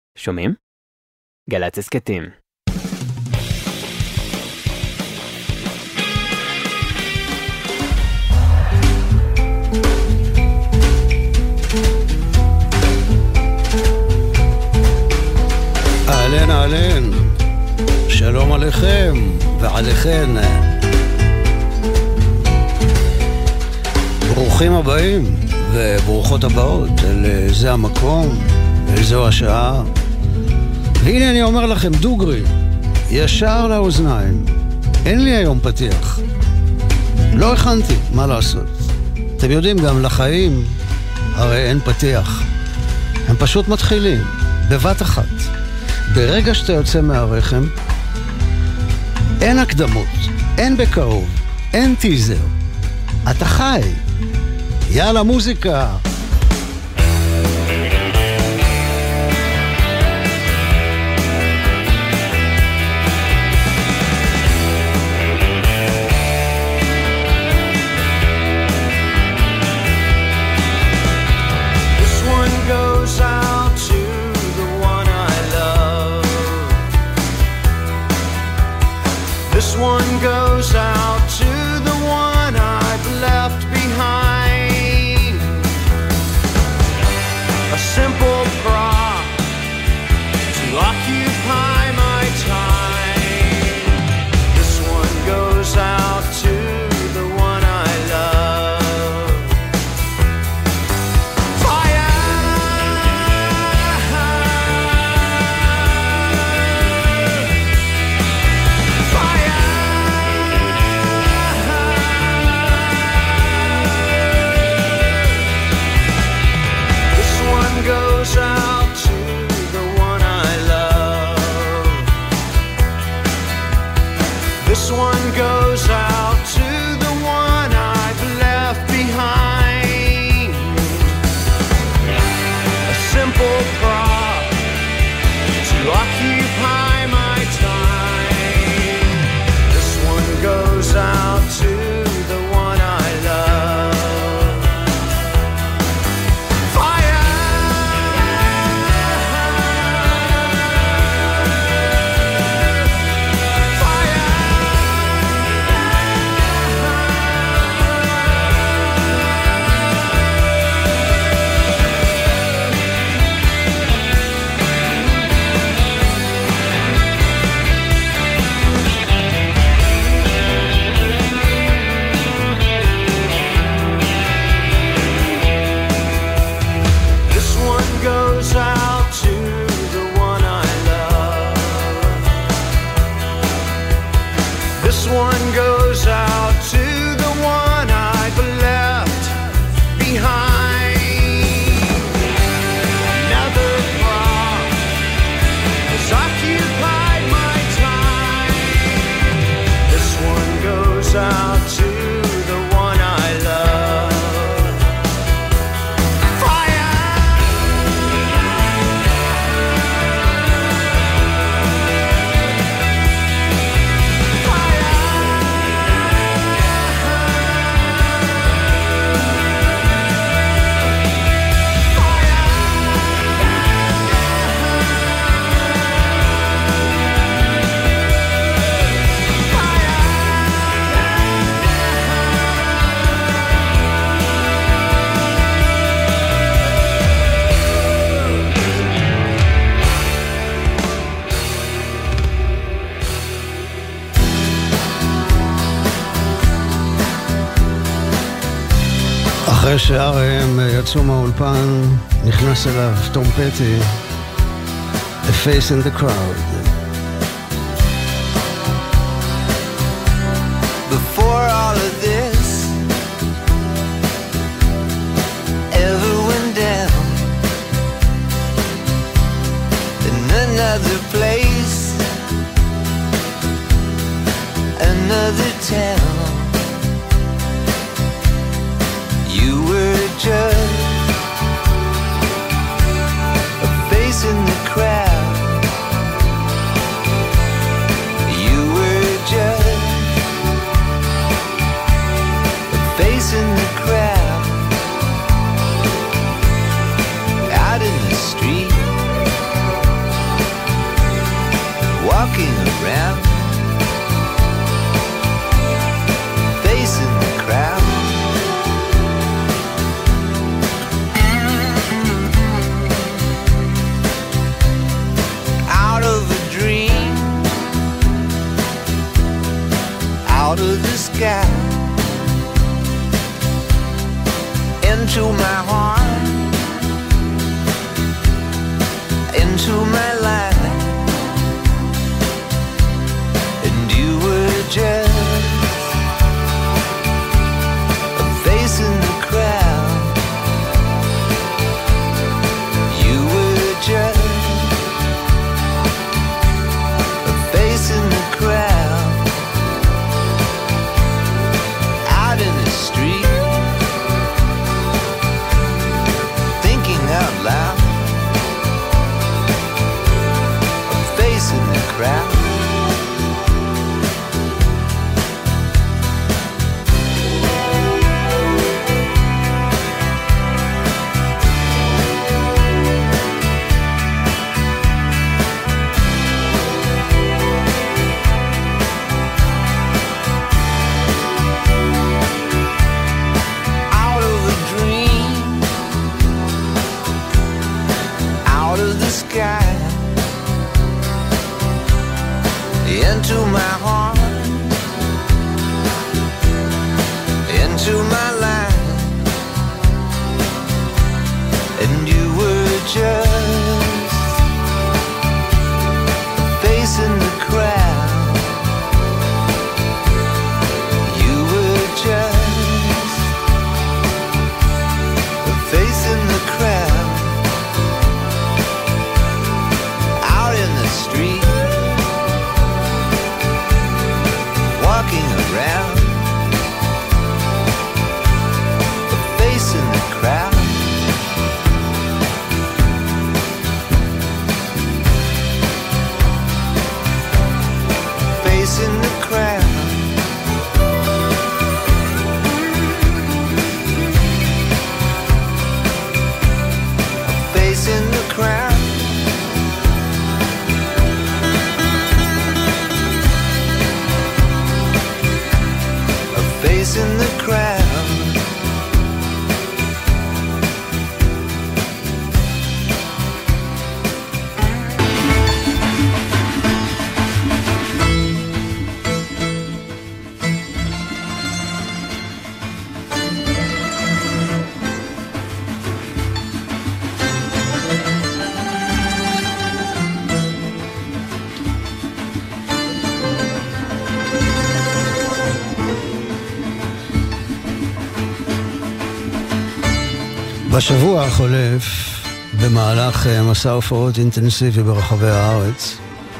שומעים? גל"צ הסכתים. אהלן אהלן, שלום עליכם ועליכן, ברוכים הבאים וברוכות הבאות אל זה המקום, אל זו השעה. והנה אני אומר לכם דוגרי, ישר לאוזניים, אין לי היום פתיח, לא הכנתי, מה לעשות? אתם יודעים, גם לחיים הרי אין פתיח, הם פשוט מתחילים בבת אחת. ברגע שאתה יוצא מהרחם, אין הקדמות, אין בקרוב, אין טיזר, אתה חי. יאללה מוזיקה. This one goes out to the one I've left behind. A simple prop to occupy my time. This one goes out to the one I love. Fire! Goes out to the one I love. This one goes out to the one I've left behind. A simple prop to occupy my time. This one goes out to the one I love. Goes out to the one I love. This one goes out to the one I've left behind. Another prop has occupied my time. This one goes out to the one I love. אחרי שהרם יצאו מהאולפן, נכנס אליו תום פטי, A Face in the Crowd. Before all of this ever went down, in another place, another town, you were just a face in the crowd. You were just a face in the crowd. Out in the street, into my life, and you were just a face in the crowd. You were just a face in the crowd, out in the street, thinking out loud. In the crowd, out of a dream, out of the sky, into my heart, into my life, and you were just a face in the crowd. You were just a face in the crowd, out in the street, walking around, a face in the crowd. Face in the crowd. A face in the crowd. Face in the crowd. בשבוע החולף, במהלך מסע הופעות אינטנסיבי ברחבי הארץ,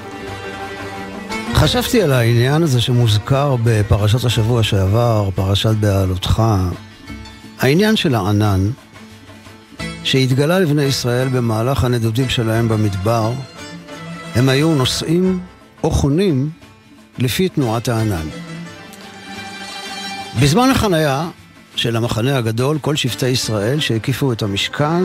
חשבתי על העניין הזה שמוזכר בפרשת השבוע שעבר, פרשת בעלותך, העניין של הענן, שהתגלה לבני ישראל במהלך הנדודים שלהם במדבר. הם היו נוסעים או חונים לפי תנועת הענן. בזמן החנייה של המחנה הגדול, כל שבטי ישראל שהקיפו את המשכן,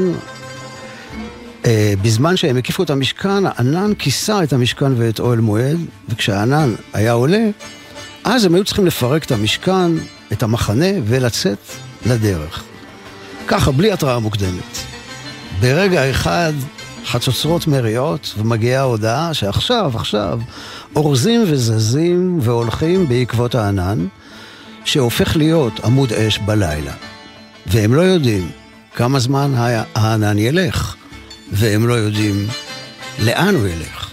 בזמן שהם הקיפו את המשכן, הענן כיסה את המשכן ואת אוהל מועד, וכשהענן היה עולה, אז הם היו צריכים לפרק את המשכן, את המחנה, ולצאת לדרך. ככה, בלי התראה מוקדמת. ברגע אחד, חצוצרות מריעות, ומגיעה ההודעה שעכשיו, אורזים וזזים והולכים בעקבות הענן, שהופך להיות עמוד אש בלילה. והם לא יודעים כמה זמן הענן ילך, והם לא יודעים לאן הוא ילך.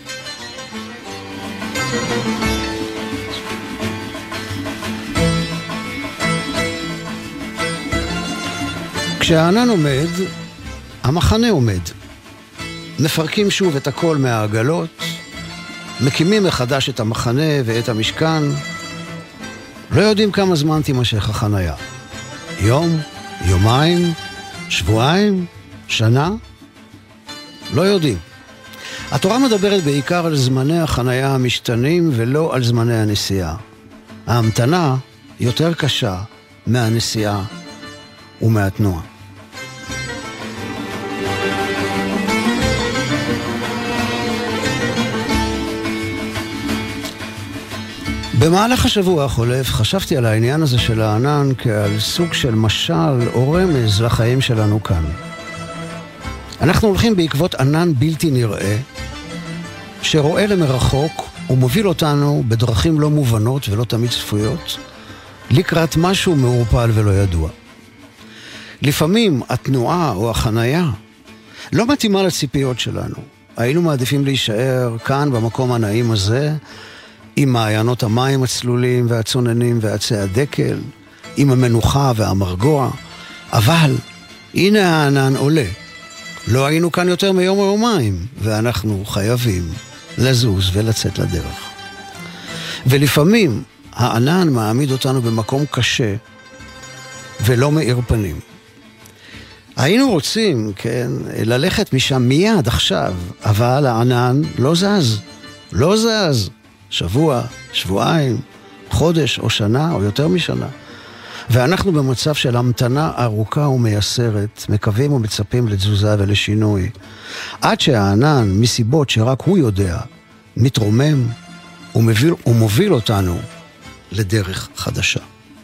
כשהענן עומד, המחנה עומד. מפרקים שוב את הכל מהעגלות, מקימים מחדש את המחנה ואת המשכן, לא יודעים כמה זמן תימשך החנייה. יום, יומיים, שבועיים, שנה? לא יודעים. התורה מדברת בעיקר על זמני החנייה המשתנים ולא על זמני הנסיעה. ההמתנה יותר קשה מהנסיעה ומהתנועה. במהלך השבוע החולף חשבתי על העניין הזה של הענן כעל סוג של משל או רמז לחיים שלנו כאן. אנחנו הולכים בעקבות ענן בלתי נראה שרואה למרחוק ומוביל אותנו בדרכים לא מובנות ולא תמיד צפויות לקראת משהו מעורפל ולא ידוע. לפעמים התנועה או החנייה לא מתאימה לציפיות שלנו, היינו מעדיפים להישאר כאן במקום הנעים הזה, עם מעיינות המים הצלולים והצוננים ועצי הדקל, עם המנוחה והמרגוע, אבל הנה הענן עולה. לא היינו כאן יותר מיום או יומיים, ואנחנו חייבים לזוז ולצאת לדרך. ולפעמים הענן מעמיד אותנו במקום קשה ולא מאיר פנים. היינו רוצים, כן, ללכת משם מיד עכשיו, אבל הענן לא זז, לא זז. שבוע, שבועיים, חודש או שנה או יותר משנה. ואנחנו במצב של המתנה ארוכה ומייסרת, מקווים ומצפים לתזוזה ולשינוי. עד שהענן, מסיבות שרק הוא יודע, מתרומם ומוביל אותנו לדרך חדשה.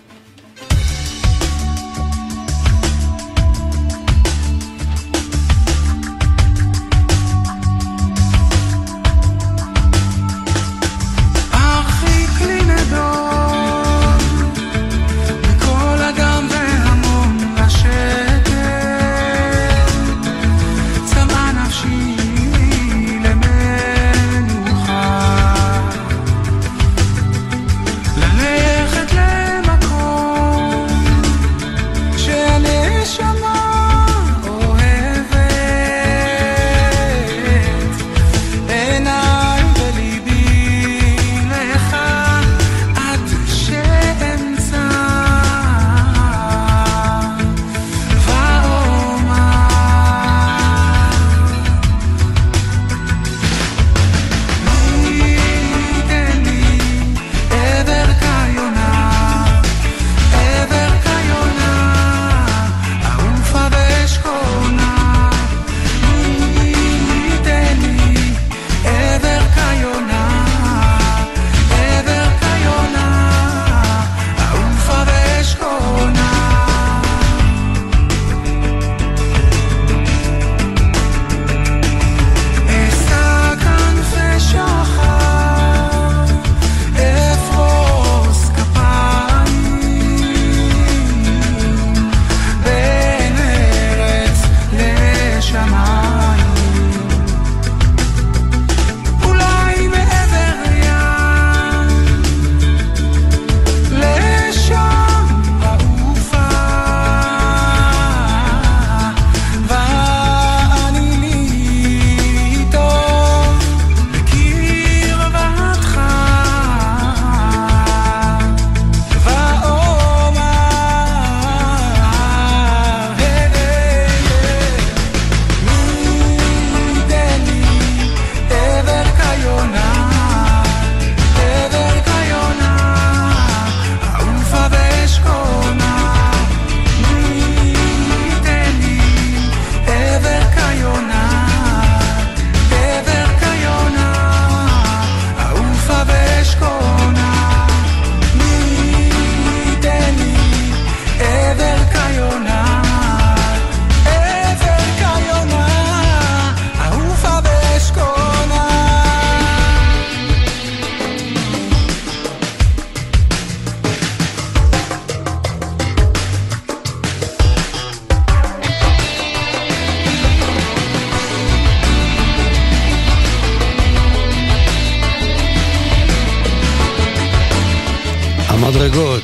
המדרגות,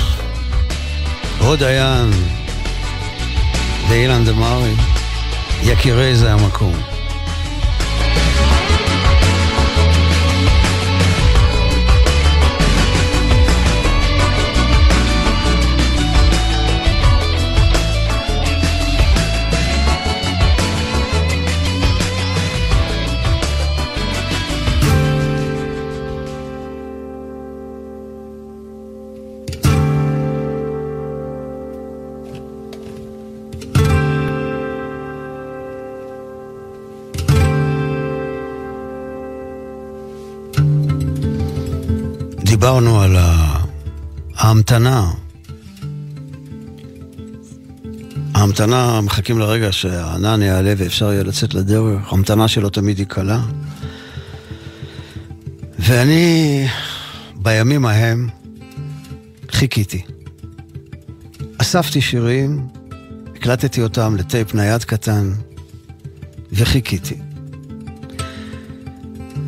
הוד הים ואילן דמרי, יקירי זה המקום. דיברנו על ההמתנה, מחכים לרגע שהענן יעלה ואפשר יהיה לצאת לדרך. ההמתנה שלו תמיד היא קלה. ואני בימים ההם חיכיתי. אספתי שירים, הקלטתי אותם לטייפ נייד קטן וחיכיתי.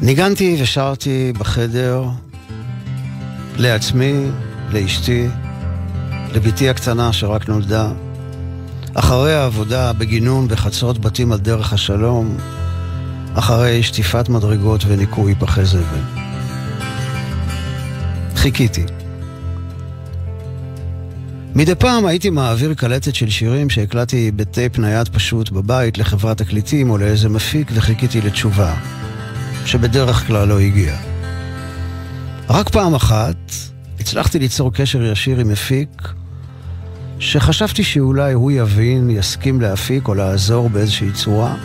ניגנתי ושרתי בחדר לעצמי, לאשתי, לביתי הקטנה שרק נולדה, אחרי העבודה בגינון בחצרות בתים על דרך השלום, אחרי שטיפת מדרגות וניקוי פחי זבל. חיכיתי. מדי פעם הייתי מעביר קלטת של שירים שהקלטתי בטייפ נייד פשוט בבית לחברת תקליטים או לאיזה מפיק, וחיכיתי לתשובה שבדרך כלל לא הגיעה. רק פעם אחת הצלחתי ליצור קשר ישיר עם מפיק שחשבתי שאולי הוא יבין, יסכים להפיק או לעזור באיזושהי צורה,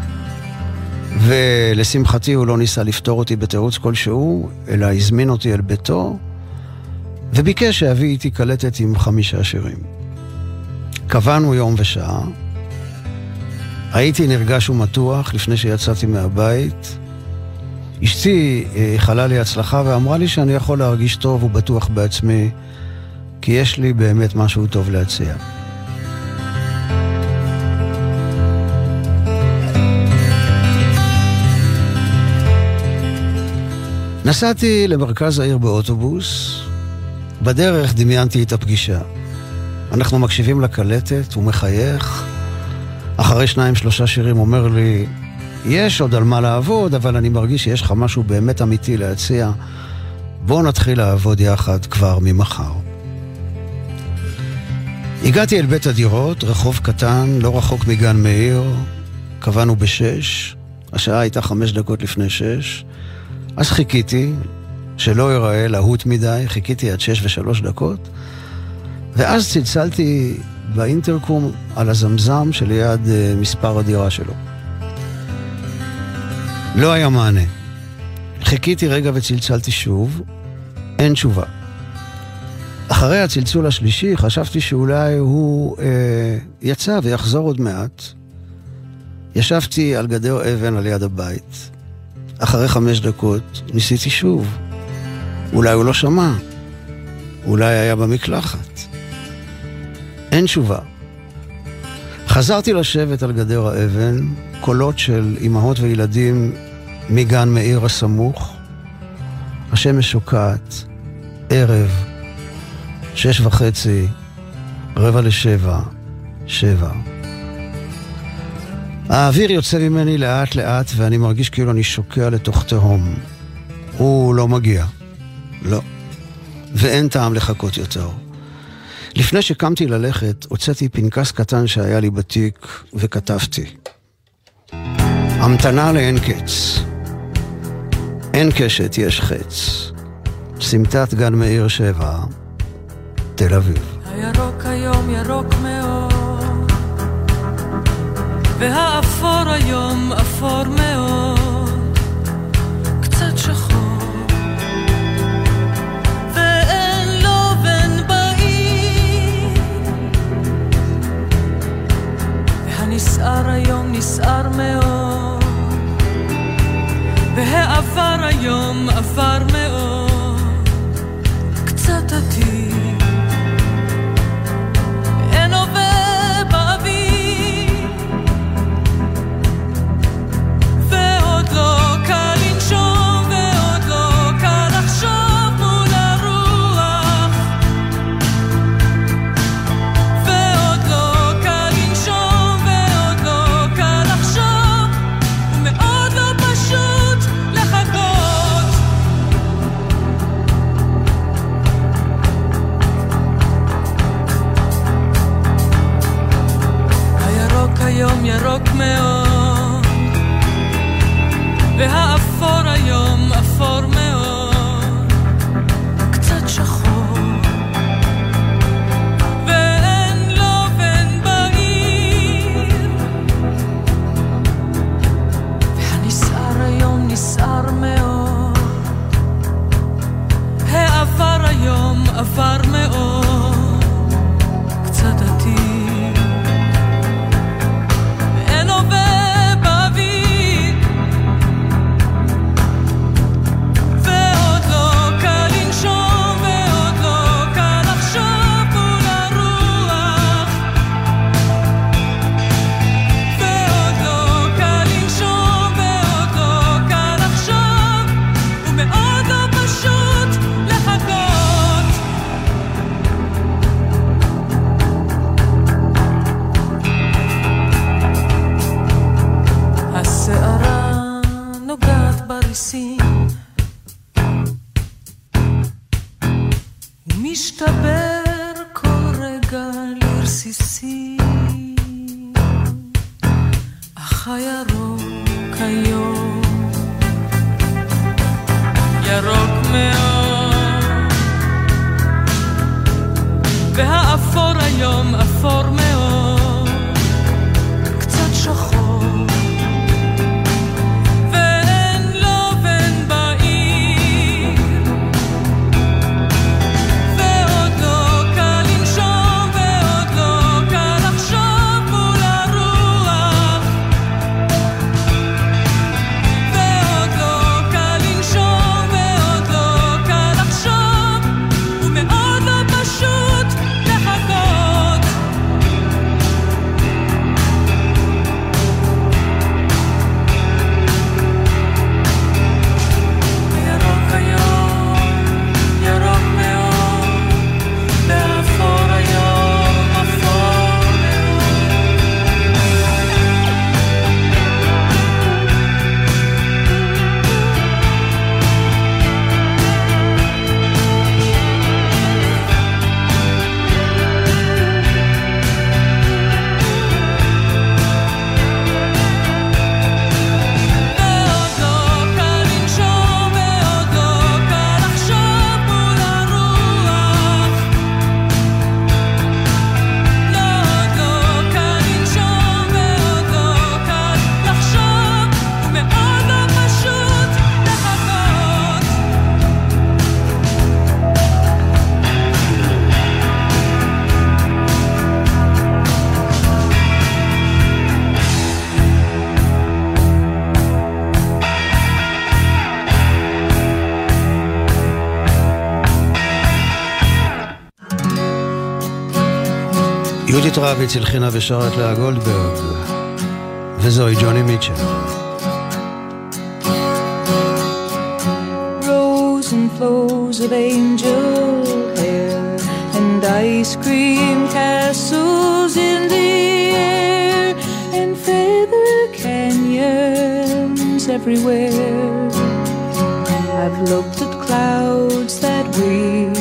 ולשמחתי הוא לא ניסה לפתור אותי בתירוץ כלשהו, אלא הזמין אותי אל ביתו וביקש שאביא איתי קלטת עם 5 שירים. קבענו יום ושעה, הייתי נרגש ומתוח לפני שיצאתי מהבית. אשתי חלה לי הצלחה ואמרה לי שאני יכול להרגיש טוב ובטוח בעצמי, כי יש לי באמת משהו טוב להציע. נסעתי למרכז העיר באוטובוס. בדרך דמיינתי את הפגישה. אנחנו מקשיבים לקלטת, הוא מחייך. אחרי 2-3 שירים אומר לי, יש עוד על מה לעבוד, אבל אני מרגיש שיש לך משהו באמת אמיתי להציע. בוא נתחיל לעבוד יחד כבר ממחר. הגעתי אל בית הדירות, רחוב קטן, לא רחוק מגן מאיר. קבענו ב-6, השעה הייתה 5 דקות לפני 6. אז חיכיתי, שלא ייראה להוט מדי, חיכיתי עד 6:03, ואז צלצלתי באינטרקום על הזמזם שליד מספר הדירה שלו. לא היה מענה. חיכיתי רגע וצלצלתי שוב, אין תשובה. אחרי הצלצול השלישי חשבתי שאולי הוא יצא ויחזור עוד מעט. ישבתי על גדר אבן על יד הבית. אחרי 5 דקות ניסיתי שוב. אולי הוא לא שמע. אולי היה במקלחת. אין תשובה. חזרתי לשבת על גדר האבן, קולות של אמהות וילדים מגן מאיר הסמוך. השמש שוקעת, ערב, 6:30, 6:45, 7. האוויר יוצא ממני לאט לאט ואני מרגיש כאילו אני שוקע לתוך תהום. הוא לא מגיע. לא. ואין טעם לחכות יותר. לפני שקמתי ללכת, הוצאתי פנקס קטן שהיה לי בתיק וכתבתי. המתנה לאין קץ. אין קשת, יש חץ. סמטת גן מאיר 7, תל אביב. הירוק היום ירוק מאוד, והאפור היום אפור מאוד, קצת שחור, ואין לו בן בעיר, והנסער היום נסער מאוד, והעבר היום עבר מאוד, קצת עתיד, אין הווה באוויר, ועוד לא קל לנשום, ועוד לא קל לחשוב מול הרוח, ועוד לא קל לנשום, ועוד לא קל לחשוב, ומאוד לא פשוט לחכות. הירוק היום ירוק מאוד, והאפור היום אפור מאוד, קצת שחור, ואין לו בן בעיר, והנסער היום נסער מאוד, העבר היום עבר מאוד, קצת עתיד, אין הווה באוויר, ועוד לא קל לנשום, ועוד לא קל לחשוב מול הרוח, ועוד לא קל לנשום, ועוד לא קל לחשוב, משתבר כל רגע לרסיסי, אך הירוק היום ירוק מאוד, והאפור היום אפור מאוד, קצת שחור, ואין לובן בעיר, ועוד לא קל לנשום, ועוד לא קל לחשוב מול הרוח, ועוד לא קל לנשום, ועוד לא קל לחשוב, ומאוד לא פשוט לחכות. ירוק היום, ירוק מאוד, ואפור היום, אפור ועוד לא קל לנשום, ועוד לא קל לחשוב מול הרוח, ועוד לא קל לנשום, ועוד לא קל לחשוב, ומאוד לא פשוט לחכות. יהודית רביץ הלחינה ושרה את לאה גולדברג, וזוהי ג'וני מיטשל. Rows and flows of angel hair and ice cream castles in the air and feather canyons everywhere. I've looked at clouds that way,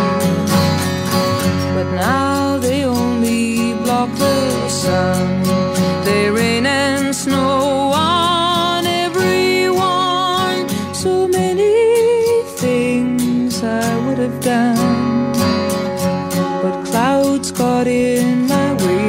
but now they only block the sun. They rain and snow on everyone. So many things I would have done, but clouds got in my way.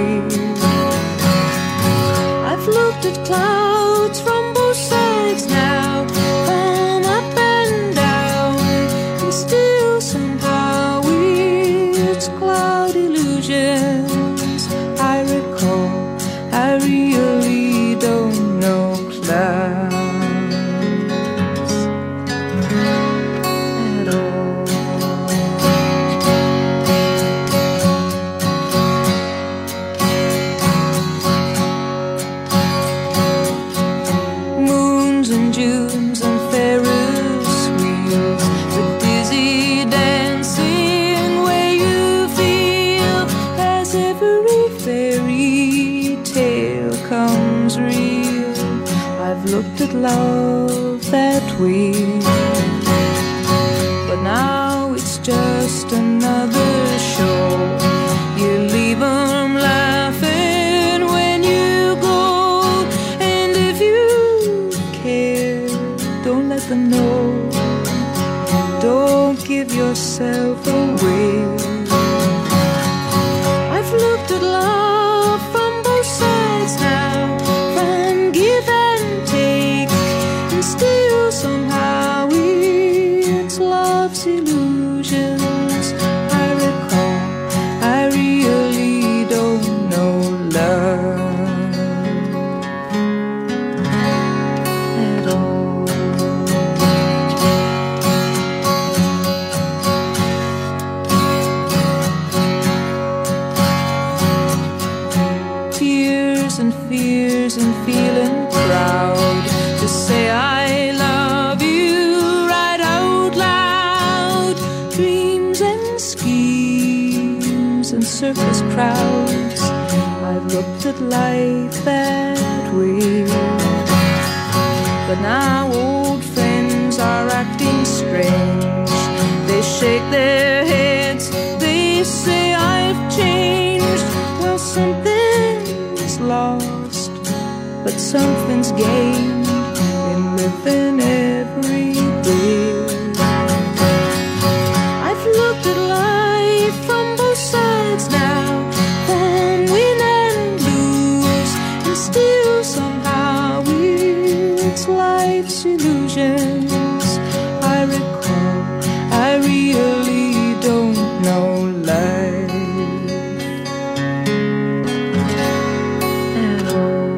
I've looked at clouds from both sides now, from up and down, and still somehow it's cloud illusions. I recall I really don't know clouds at all. Moons and Junes and Ferris wheels, the dizzy dancing where you feel as every fairy tale comes real. I've looked at love that way, but now it's just another show. You leave 'em laughing when you go, and if you care, don't let them know. Don't give yourself away. I've looked at love from both sides now, from give and take, and still somehow it's love's illusions. I recall I really don't know love at all. Tears and fears and feeling proud to say I love you right out loud. Dreams and schemes and circus crowds, I've looked at life that way, but now old friends are acting strange. They shake their heads say I've changed. Well, something's lost, but something's gained in living every day. I've looked at life from both sides now, from win and lose, and still somehow it's life's illusions I recall. I really don't know life at all.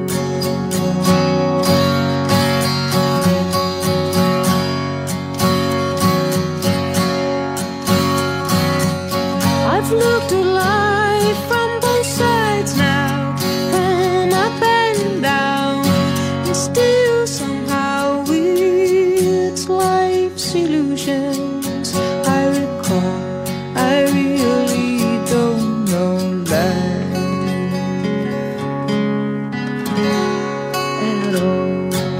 I've looked at life from both sides now, from up and down, and still somehow it's life's illusions I recall. I really don't know life at all.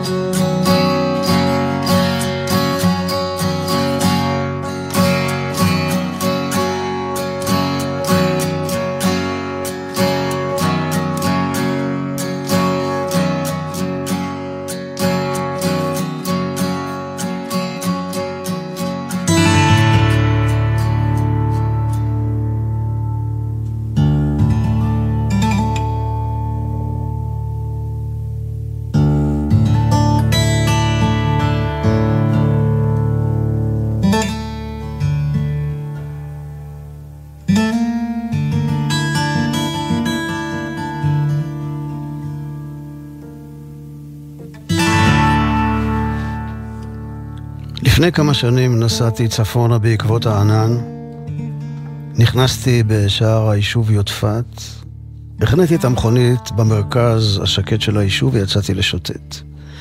לפני כמה שנים נסעתי צפונה בעקבות הענן, נכנסתי בשער היישוב יודפת, הכנתי את המכונית במרכז השקט של היישוב ויצאתי לשוטט.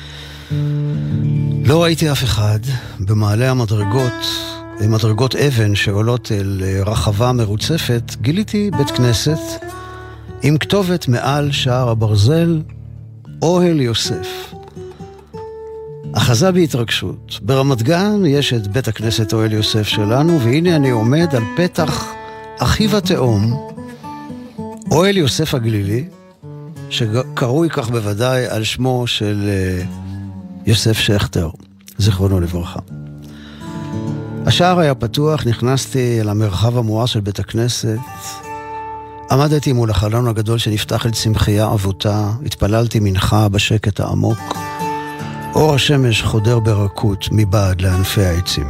לא ראיתי אף אחד. במעלה המדרגות, מדרגות אבן שעולות אל רחבה מרוצפת, גיליתי בית כנסת עם כתובת מעל שער הברזל, אוהל יוסף. אחזה בהתרגשות. ברמת גן יש את בית הכנסת אוהל יוסף שלנו, והנה אני עומד על פתח אחיו התאום, אוהל יוסף הגלילי, שקרוי כך בוודאי על שמו של יוסף שכטר, זיכרונו לברכה. השער היה פתוח, נכנסתי אל המרחב המואר של בית הכנסת, עמדתי מול החלון הגדול שנפתח אל צמחייה אבותה, התפללתי מנחה בשקט העמוק, אור השמש חודר ברכות מבעד לענפי העצים.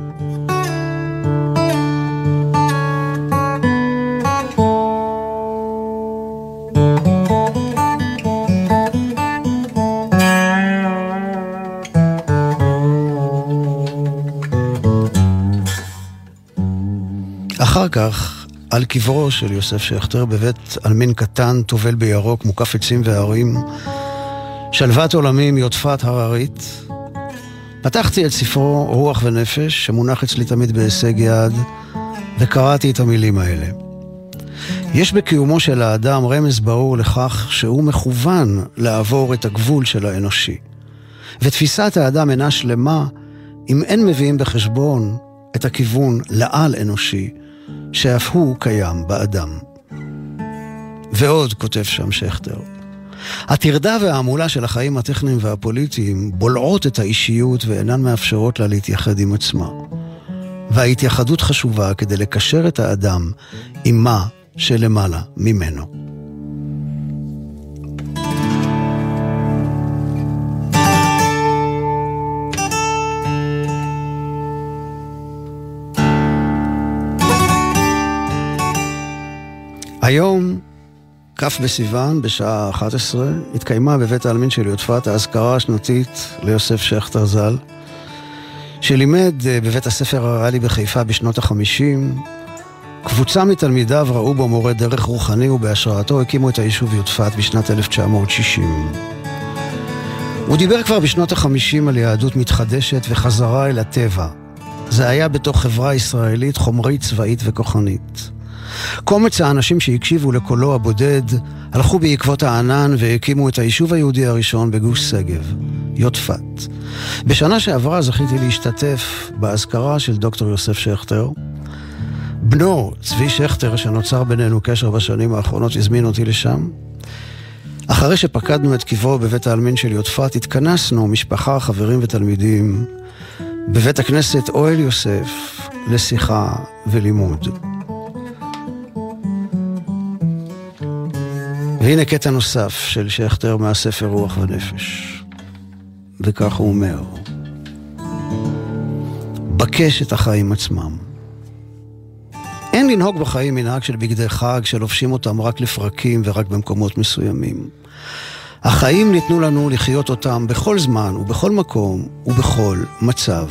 אחר כך, על קברו של יוסף שכטר בבית אלמין קטן, טובל בירוק, מוקף עצים והרים, שלוות עולמים יודפת הררית, פתחתי את ספרו רוח ונפש, שמונח אצלי תמיד בהישג יד, וקראתי את המילים האלה. יש בקיומו של האדם רמז ברור לכך שהוא מכוון לעבור את הגבול של האנושי. ותפיסת האדם אינה שלמה אם אין מביאים בחשבון את הכיוון לעל אנושי, שאף הוא קיים באדם. ועוד כותב שם שכטר, התרדה והעמולה של החיים הטכניים והפוליטיים בולעות את האישיות ואינן מאפשרות לה להתייחד עם עצמה. וההתייחדות חשובה כדי לקשר את האדם עם מה שלמעלה ממנו. היום, כף בסיוון, בשעה 11, התקיימה בבית העלמין של יודפת האזכרה השנתית ליוסף שכטר ז"ל, שלימד בבית הספר הריאלי בחיפה בשנות ה-50. קבוצה מתלמידיו ראו בו מורה דרך רוחני, ובהשראתו הקימו את היישוב יודפת בשנת 1960. הוא דיבר כבר בשנות ה-50 על יהדות מתחדשת וחזרה אל הטבע. זה היה בתוך חברה ישראלית חומרית, צבאית וכוחנית. קומץ האנשים שהקשיבו לקולו הבודד הלכו בעקבות הענן והקימו את היישוב היהודי הראשון בגוש שגב, יודפת. בשנה שעברה זכיתי להשתתף באזכרה של דוקטור יוסף שכטר, בנו, צבי שכטר, שנוצר בינינו קשר בשנים האחרונות, הזמין אותי לשם. אחרי שפקדנו את קברו בבית העלמין של יודפת, התכנסנו, משפחה, חברים ותלמידים, בבית הכנסת אוהל יוסף, לשיחה ולימוד. והנה קטע נוסף של שכטר מהספר רוח ונפש. וכך הוא אומר: בקש את החיים עצמם. אין לנהוג בחיים מנהג של בגדי חג שלובשים אותם רק לפרקים ורק במקומות מסוימים. החיים ניתנו לנו לחיות אותם בכל זמן ובכל מקום ובכל מצב.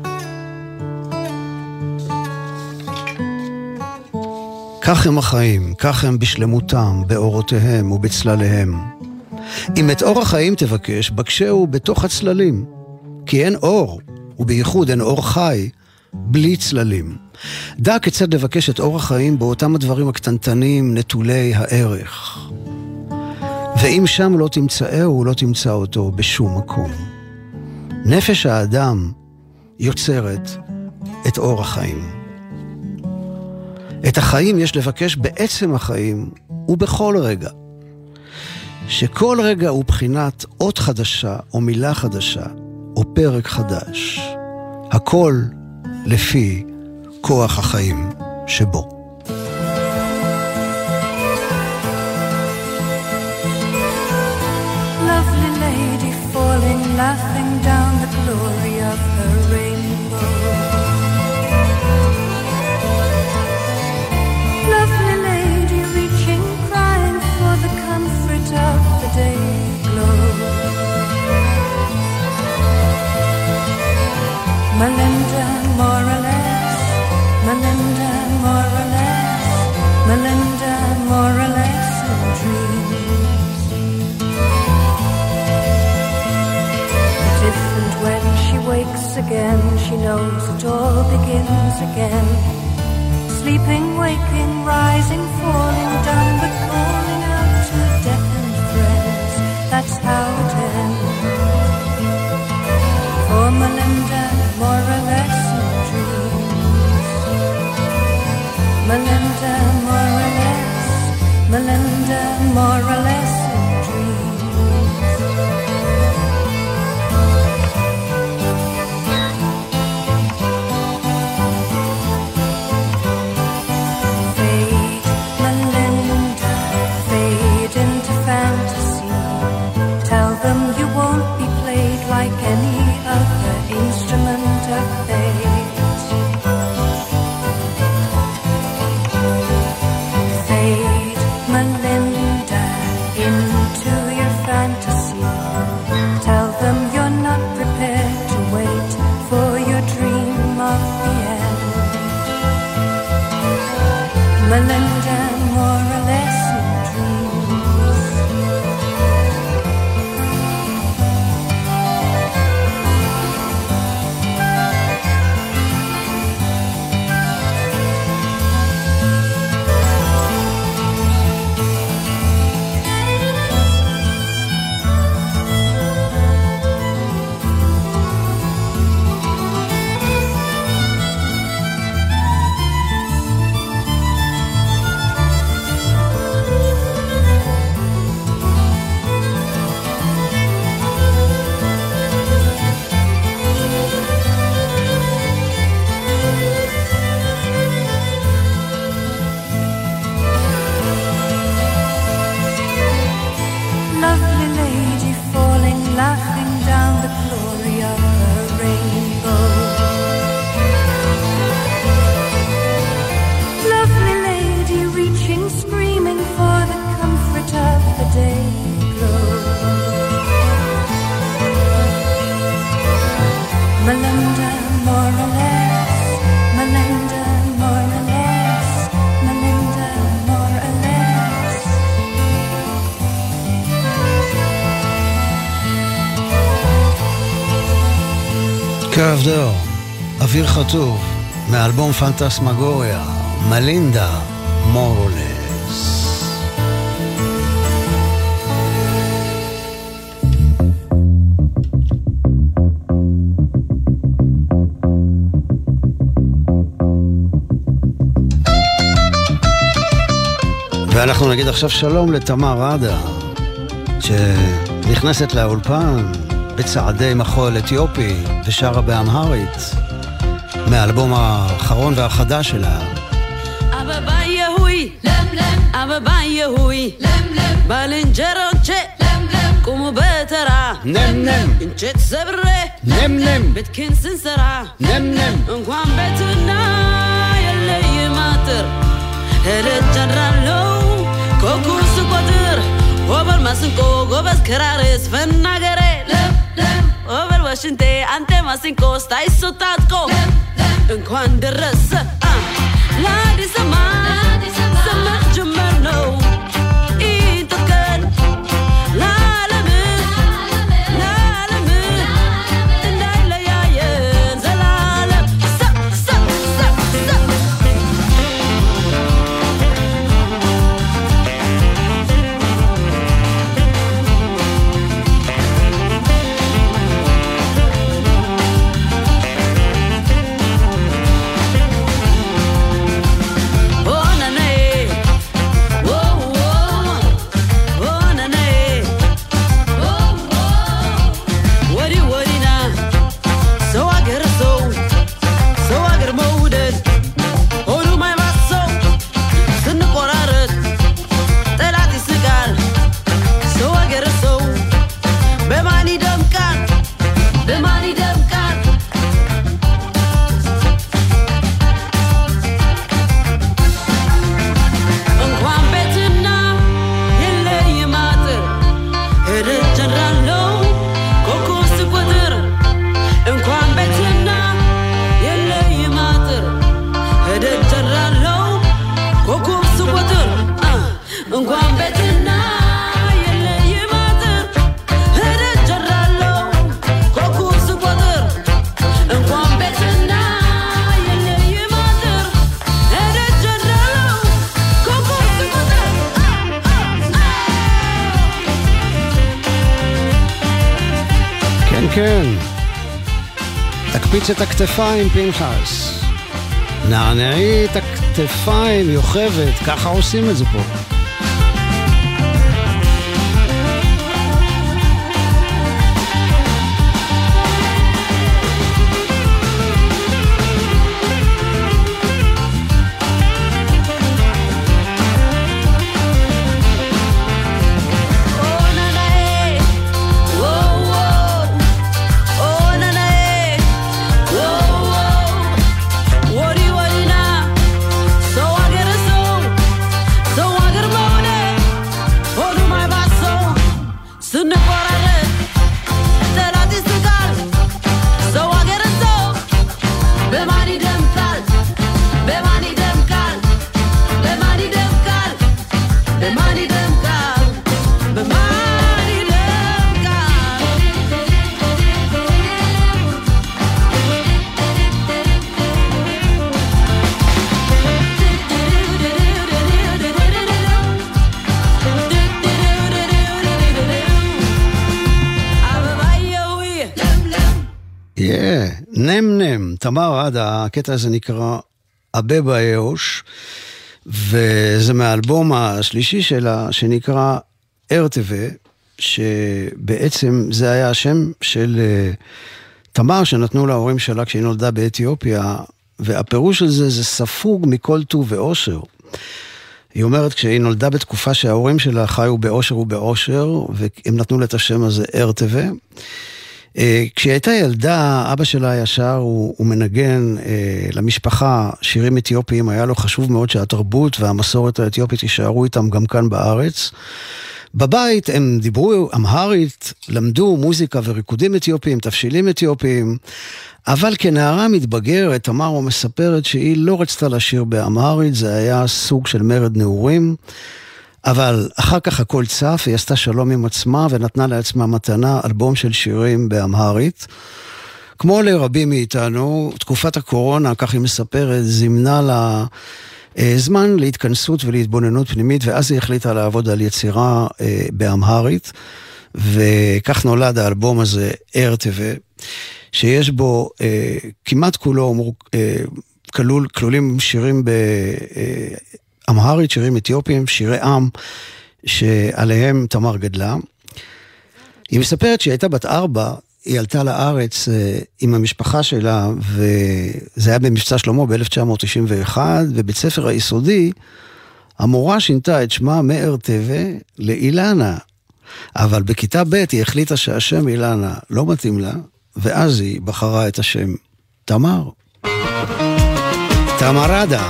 כך הם החיים, כך הם בשלמותם, באורותיהם ובצלליהם. אם את אור החיים תבקש, בקשהו בתוך הצללים. כי אין אור, ובייחוד אין אור חי, בלי צללים. דע כיצד לבקש את אור החיים באותם הדברים הקטנטנים, נטולי הערך. ואם שם לא תמצאהו, לא תמצא אותו בשום מקום. נפש האדם יוצרת את אור החיים. את החיים יש לבקש בעצם החיים ובכל רגע. שכל רגע הוא בחינת אות חדשה או מילה חדשה או פרק חדש. הכל לפי כוח החיים שבו. Lovely lady falling, laughing down the glory of her rainbow. Lovely lady reaching, crying for the comfort of the day glow. Melinda, more or less, Melinda, more or less, Melinda, more or less in dreams. Different when she wakes again, she knows it all begins again. Sleeping, waking, rising, falling, done but calling out to deafened friends. That's how it ends. For Melinda, more or less in dreams. Melinda, more or less, Melinda, more or less in dreams. Fade, Melinda, fade into fantasy. Tell them you won't be played like any other instrument of fate. Fade, Melinda, into your fantasy. Tell them you're not prepared to wait for your dream of the end. Melinda, more or less in dreams. Lovely lady falling, laughing down the glory of her rainbow. Lovely lady reaching, screaming for the comfort of the day glow. Melinda, more or less, Melinda, more or less, Melinda, more or less. קו דור, אוויר חטוף, מאלבום פנטסמגוריה, מלינדה, מורולס. Melinda, ואנחנו נגיד עכשיו שלום לתמר ראדה, שנכנסת לאולפן בצעדי מחול אתיופי ושרה באמהרית מהאלבום האחרון והחדש שלה. אבא יהוי, אבא יהוי, בלנג'רות קומו בתרה, እንጨት ሰብሬ ቤትክን ስንሰራ እንኳን ቤትና የለይም አጥር ሄደቻራለው ኮኩስ ቆጥር ወበር ማስንቆ ጎበዝ ክራርስ ፈናገሬ ወበር ዋሽንቴ አንተ ማስንቆ ስታይሶ ታጥቆ እንኳን ደረሰ ለአዲስ ዘመን ዘመን ጀመር ነው ኢንተከን ለዓለም እንዳይለያየን ዘላለም כן, תקפיץ את הכתפיים פנחס, נענעי את הכתפיים יוכבת, ככה עושים את זה פה. נם, תמר ראדה, הקטע הזה נקרא אבבה יאוש, וזה מהאלבום השלישי שלה, שנקרא ארטבה, שבעצם זה היה השם של תמר, שנתנו להורים שלה כשהיא נולדה באתיופיה, והפירוש של זה ספוג מכל טוב ואושר. היא אומרת, כשהיא נולדה בתקופה שההורים שלה חיו באושר ובאושר, והם נתנו לה את השם הזה ארטבה, כשהיא הייתה ילדה, אבא שלה היה שר, הוא מנגן למשפחה שירים אתיופיים, היה לו חשוב מאוד שהתרבות והמסורת האתיופית יישארו איתם גם כאן בארץ. בבית הם דיברו אמהרית, למדו מוזיקה וריקודים אתיופיים, תבשילים אתיופיים, אבל כנערה מתבגרת, תמר מספרת שהיא לא רצתה לשיר באמהרית, זה היה סוג של מרד נעורים, אבל אחר כך הכל צף, היא עשתה שלום עם עצמה ונתנה לעצמה מתנה אלבום של שירים באמהרית. כמו לרבים מאיתנו, תקופת הקורונה, כך היא מספרת, זימנה לה זמן להתכנסות ולהתבוננות פנימית, ואז היא החליטה לעבוד על יצירה באמהרית, וכך נולד האלבום הזה, ארטבה, שיש בו כמעט כולו כלולים שירים אמהרית, שירים אתיופיים, שירי עם, שעליהם תמר גדלה. היא מספרת שהיא הייתה בת 4, היא עלתה לארץ עם המשפחה שלה, וזה היה במבצע שלמה ב-1991, בבית ספר היסודי, המורה שינתה את שמה מאר טבע לאילנה, אבל בכיתה ב' היא החליטה שהשם אילנה לא מתאים לה, ואז היא בחרה את השם תמר. תמרדה.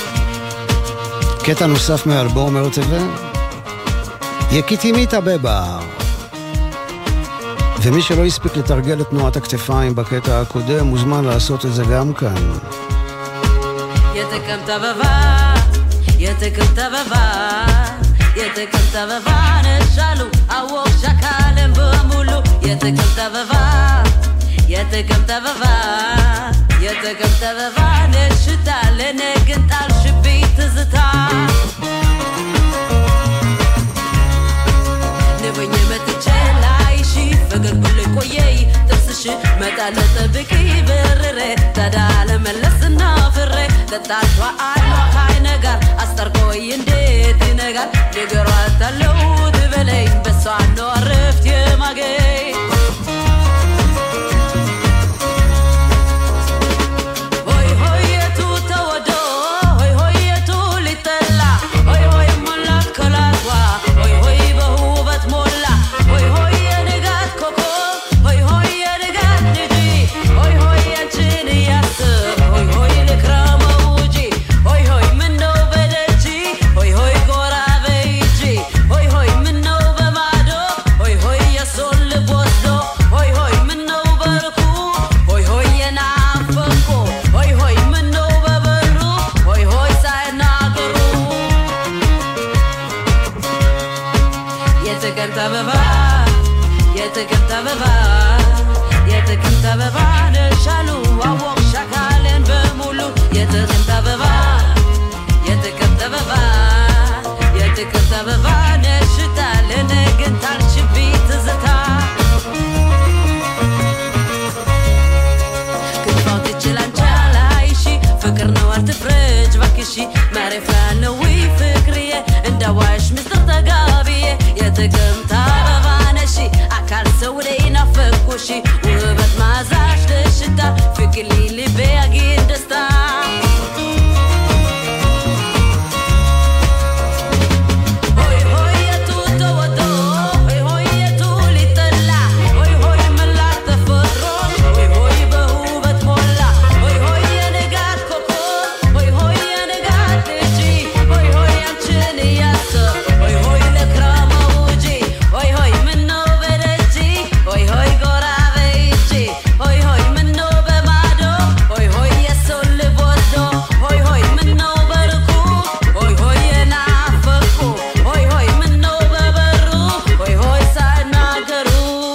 קטע נוסף מאלבום מאר טבע, יקיטימיתה בבר. ומי שלא הספיק לתרגל את תנועת הכתפיים בקטע הקודם, מוזמן לעשות את זה גם כאן. יתקם תבבה, יתקם תבבה, יתקם תבבה, נשאלו, אווק שקלם במולו, יתקם תבבה, יתקם תבבה, יתקם תבבה, נשתה לנגן טל שביט זתה. נבኝמת את שלה אישי, וגלגול קויי, תפסש מטל תבקי בררה, תדע למלס נפרה, תתעתwa አይኗ ካይ ነገር አስተርቆይ እንዴት ይነጋል ንገሯት አለው ትበለኝ በሷ ነው አረፍት የማገኝ ሆይ ሆይ የቱ ተወዶ ሆይ ሆይ የቱ ሊጠላ ሆይ ሆይ ሞላት ከላቷ ሆይ ሆይ በውበት ሞላ ሆይ ሆይ የንጋት ኮከብ ሆይ ሆይ የንጋት ልጅ ሆይ ሆይ አንቺን እያስብ ሆይ ሆይ ልክረመው ውጪ ሆይ ሆይ ምነው በደጅ ሆይ ሆይ ጎራ በይጂ ሆይ ሆይ ምነው በማዶ ሆይ ሆይ የሶል ልብ ወስዶ ሆይ ሆይ ምነው በርኩ ሆይ ሆይ የናፈቁ ሆይ ሆይ ምነው በበሩ ሆይ ሆይ ሳይናገሩ የጥቅምት አበባ የጥቅምት አበባ የጥቅምት አበባ ነሻሉ አወቅሽ አካሌን በሙሉ የጥቅምት አበባ የጥቅምት አበባ የጥቅምት አበባ ነሽታ ለነገን ታልሽብኝ ትዝታ ክትፋው ትችላል ቻላይሺ ፍቅር ነው አትፍረጅ ባክሺ ማረፊያ ነው ፍቅርዬ እንዳዋሽ ምስጥር ተጋብዬ የጥቅምት አበባ ነሺ አካል ሰው ላይ ናፈኩሺ ውበት ማዛሽ ደሽታ ፍቅር ልቤ ያጊን ደስታ ሆይ ሆይ የቱ ተወዶ ሆይ ሆይ የቱ ሊጠላ ሆይ ሆይ መላት ተፈጥሮሽ ሆይ ሆይ በውበት ሞላ ሆይ ሆይ የንጋት ኮከብ ሆይ ሆይ የንጋት ልጅ ሆይ ሆይ አንቺን እያስብ ሆይ ሆይ ልክረመው ውጪ ሆይ ሆይ ምነው በደጅ ሆይ ሆይ ጎራ በይጂ ሆይ ሆይ ምነው በማዶ ሆይ ሆይ የሰው ልብ ወስዶ ሆይ ሆይ ምነው በርኩ ሆይ ሆይ የናፈቁ ሆይ ሆይ ምነው በበሩ ሆይ ሆይ ሳይናገሩ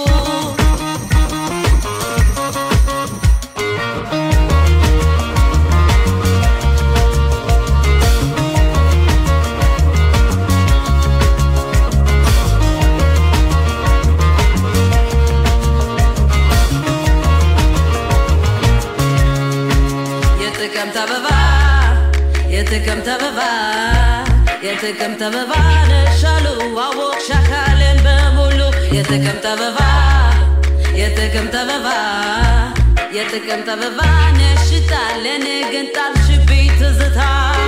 የጥቅምት አበባ የጥቅምት አበባ የጥቅምት አበባ ነሻሉ አወቅሽ አካሌን በሙሉ የጥቅምት አበባ የጥቅምት አበባ የጥቅምት አበባ ነሽታ ለነገን ጣልሽብኝ ትዝታ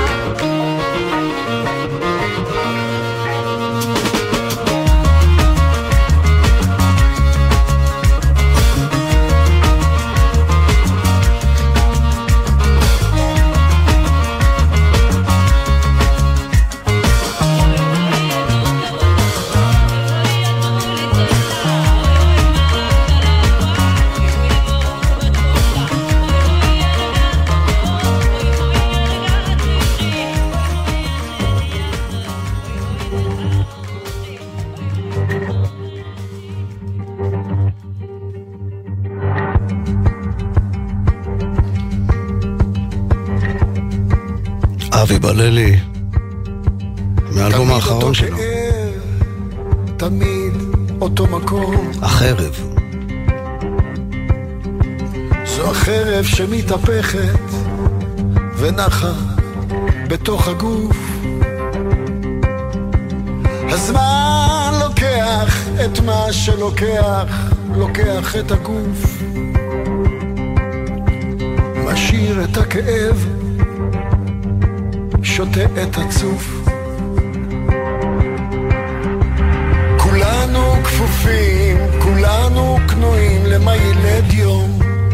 אבי בללי, מאלבום האחרון שלו, תמיד אותו מקום, החרב. זו החרב שמתהפכת ונחה בתוך הגוף, הזמן לוקח את מה שלוקח, לוקח את הגוף, משאיר את הכאב, שותה את הצוף. כולנו כפופים, כולנו כנועים למה ילד יום.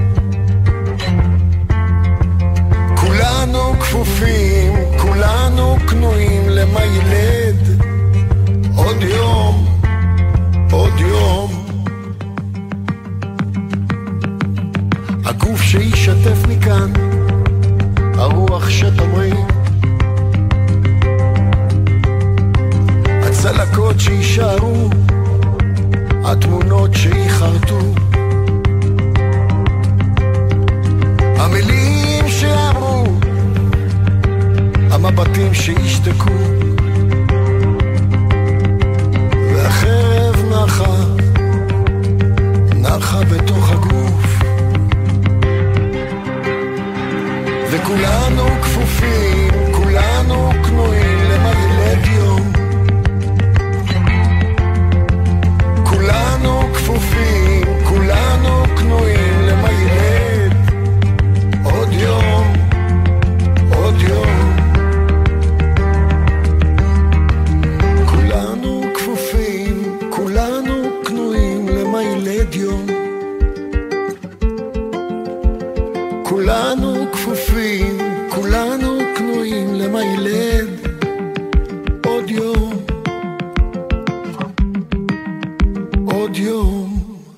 כולנו כפופים, כולנו כנועים למה ילד עוד יום, עוד יום. הגוף שישתף מכאן, הרוח שתמריא, הצלקות שישארו, התמונות שיחרטו, המילים שאמרו, המבטים שישתקו, והחרב נחה, נחה בתוך הגוף. וכולנו כפופים, כולנו כנועים למה ילד יום. כולנו כפופים, כולנו כנועים למה ילד עוד יום, עוד יום. כולנו כפופים, כולנו כנועים למה ילד יום. כולנו כפופים, כולנו כנועים למה ילד עוד יום, עוד יום.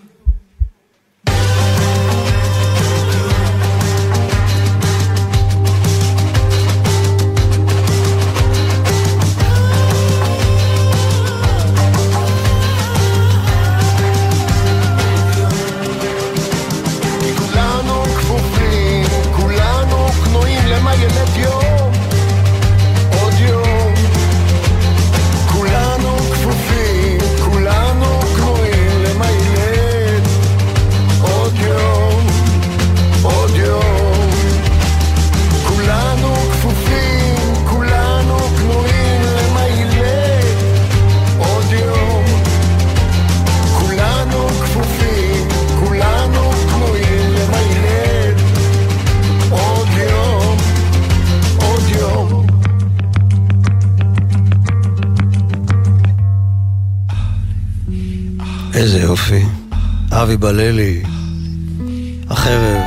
איזה יופי. אבי בללי, החרב.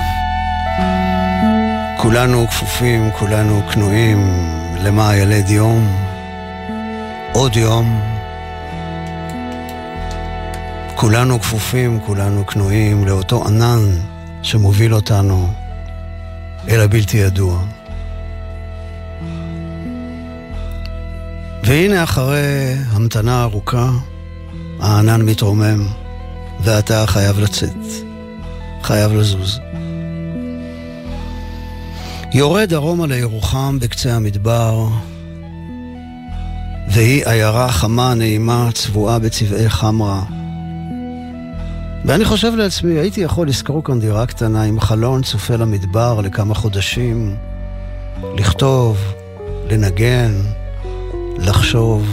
כולנו כפופים, כולנו כנועים למה ילד יום, עוד יום. כולנו כפופים, כולנו כנועים לאותו ענן שמוביל אותנו אל הבלתי ידוע. והנה אחרי המתנה ארוכה, הענן מתרומם, ואתה חייב לצאת, חייב לזוז. יורד דרומה לירוחם בקצה המדבר, והיא עיירה חמה, נעימה, צבועה בצבעי חמרה. ואני חושב לעצמי, הייתי יכול לזכור כאן דירה קטנה עם חלון צופה למדבר לכמה חודשים, לכתוב, לנגן, לחשוב.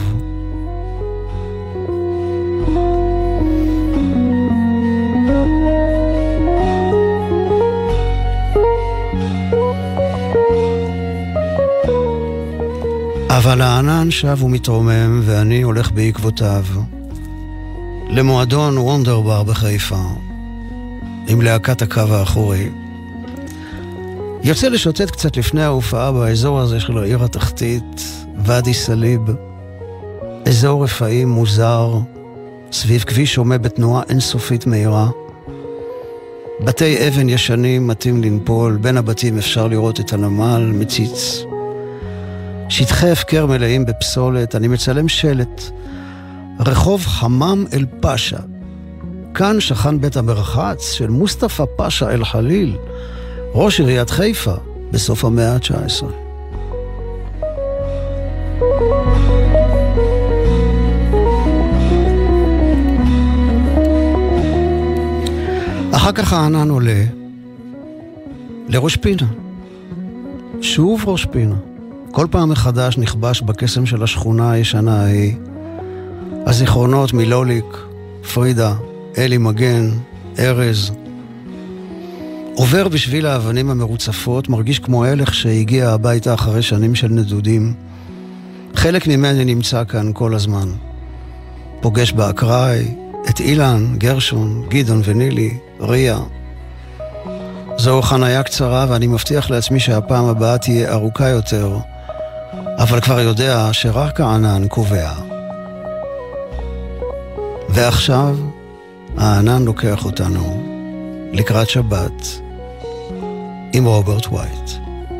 אבל הענן שב ומתרומם, ואני הולך בעקבותיו למועדון וונדרבר בחיפה עם להקת הקו האחורי. יוצא לשוטט קצת לפני ההופעה באזור הזה של העיר התחתית, ואדי סליב, אזור רפאים מוזר סביב כביש שומע בתנועה אינסופית מהירה. בתי אבן ישנים מתאים לנפול, בין הבתים אפשר לראות את הנמל מציץ. שטחי הפקר מלאים בפסולת. אני מצלם שלט, רחוב חמם אל פאשה. כאן שכן בית המרחץ של מוסטפא פאשה אל חליל, ראש עיריית חיפה בסוף המאה ה-19. אחר כך הענן עולה לראש פינה. שוב ראש פינה. כל פעם מחדש נכבש בקסם של השכונה הישנה ההיא. הזיכרונות מלוליק, פרידה, אלי מגן, ארז. עובר בשביל האבנים המרוצפות, מרגיש כמו הלך שהגיע הביתה אחרי שנים של נדודים. חלק ממני נמצא כאן כל הזמן. פוגש באקראי, את אילן, גרשון, גדעון ונילי, ריה. זו חניה קצרה ואני מבטיח לעצמי שהפעם הבאה תהיה ארוכה יותר, אבל כבר יודע שרק הענן קובע. ועכשיו הענן לוקח אותנו לקראת שבת עם רוברט ווייט.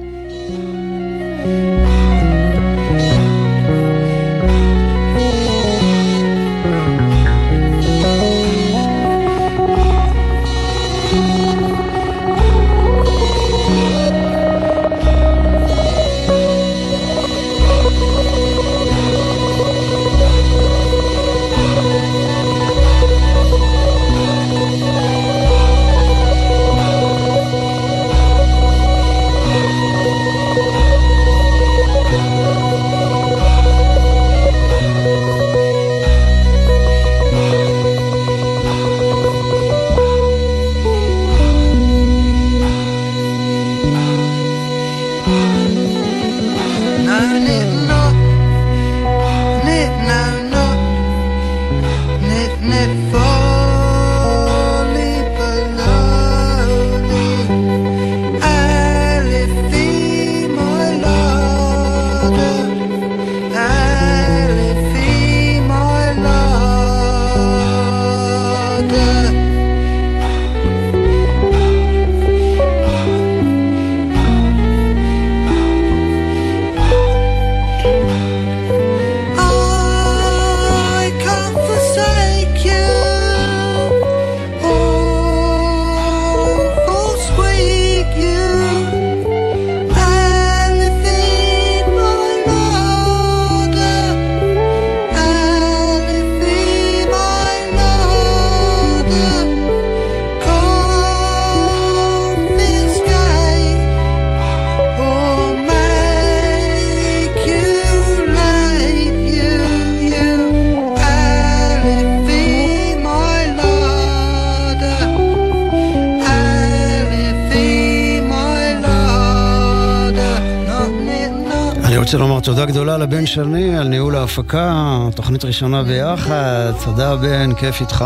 רוצה לומר תודה גדולה לבן שני על ניהול ההפקה, תוכנית ראשונה ביחד. תודה בן, כיף איתך.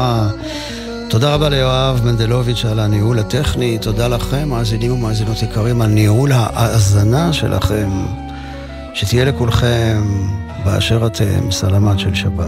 תודה רבה ליואב מנדלוביץ' על הניהול הטכני. תודה לכם, מאזינים ומאזינות יקרים, על ניהול ההאזנה שלכם. שתהיה לכולכם באשר אתם סלמת של שבת.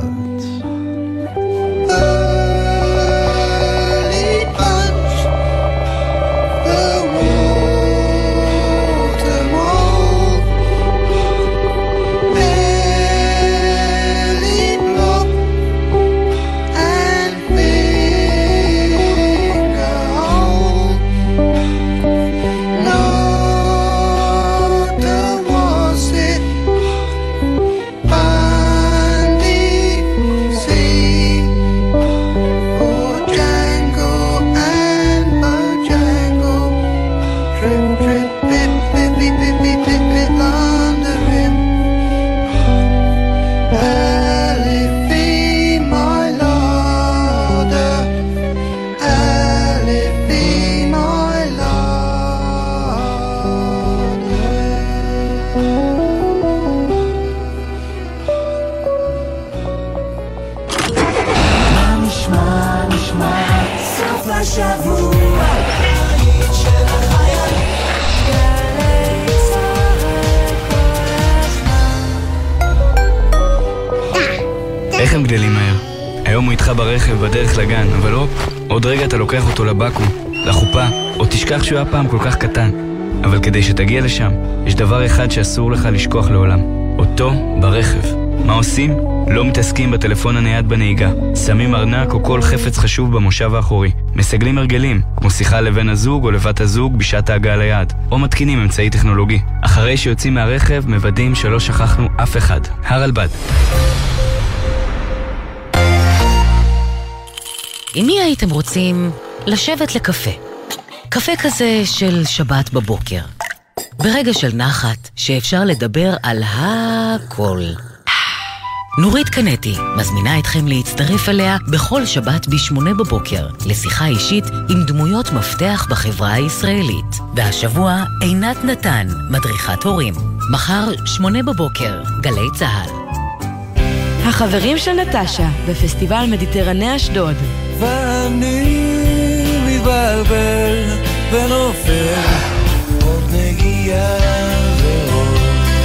איך הם גדלים מהר? היום הוא איתך ברכב בדרך לגן, אבל עוד רגע אתה לוקח אותו לבקו, לחופה, או תשכח שהוא היה פעם כל כך קטן. אבל כדי שתגיע לשם, יש דבר אחד שאסור לך לשכוח לעולם. אותו ברכב. מה עושים? לא מתעסקים בטלפון הנייד בנהיגה. שמים ארנק או כל חפץ חשוב במושב האחורי. מסגלים הרגלים, כמו שיחה לבן הזוג או לבת הזוג בשעת ההגעה ליעד. או מתקינים אמצעי טכנולוגי. אחרי שיוצאים מהרכב, מוודאים שלא שכחנו אף אחד. הרלב"ד. עם מי הייתם רוצים לשבת לקפה? קפה כזה של שבת בבוקר. ברגע של נחת שאפשר לדבר על הכל. נורית קנטי מזמינה אתכם להצטרף אליה בכל שבת ב8:00 לשיחה אישית עם דמויות מפתח בחברה הישראלית. והשבוע עינת נתן, מדריכת הורים. מחר 8:00, גלי צהל. החברים של נטשה בפסטיבל מדיטרני אשדוד. ואני מתבלבל ונופל עוד נגיעה ועוד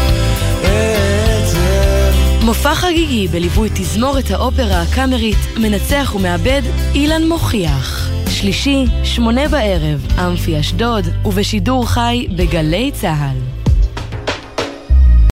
עצר. מופע חגיגי בליווי תזמורת האופרה הקאמרית מנצח ומאבד אילן מוכיח. שלישי, 8:00, אמפי אשדוד, ובשידור חי בגלי צהל.